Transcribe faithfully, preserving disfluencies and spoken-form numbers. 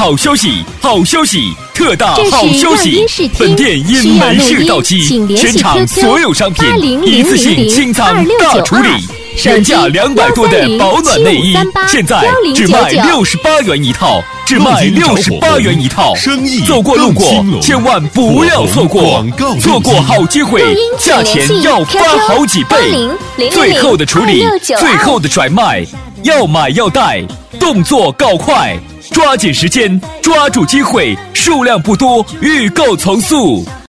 好消息，好消息，特大好消息！本店因门市到期，全场所有商品一次性清仓大处理。原价两百多的保暖内衣，现在只卖六十八元一套，只卖六十八元一套。走过路过，千万不要错过，错过好机会，价钱要翻好几倍。最后的处理，最后的甩卖，要买要带，动作告快，抓紧时间，抓住机会，数量不多，预购从速。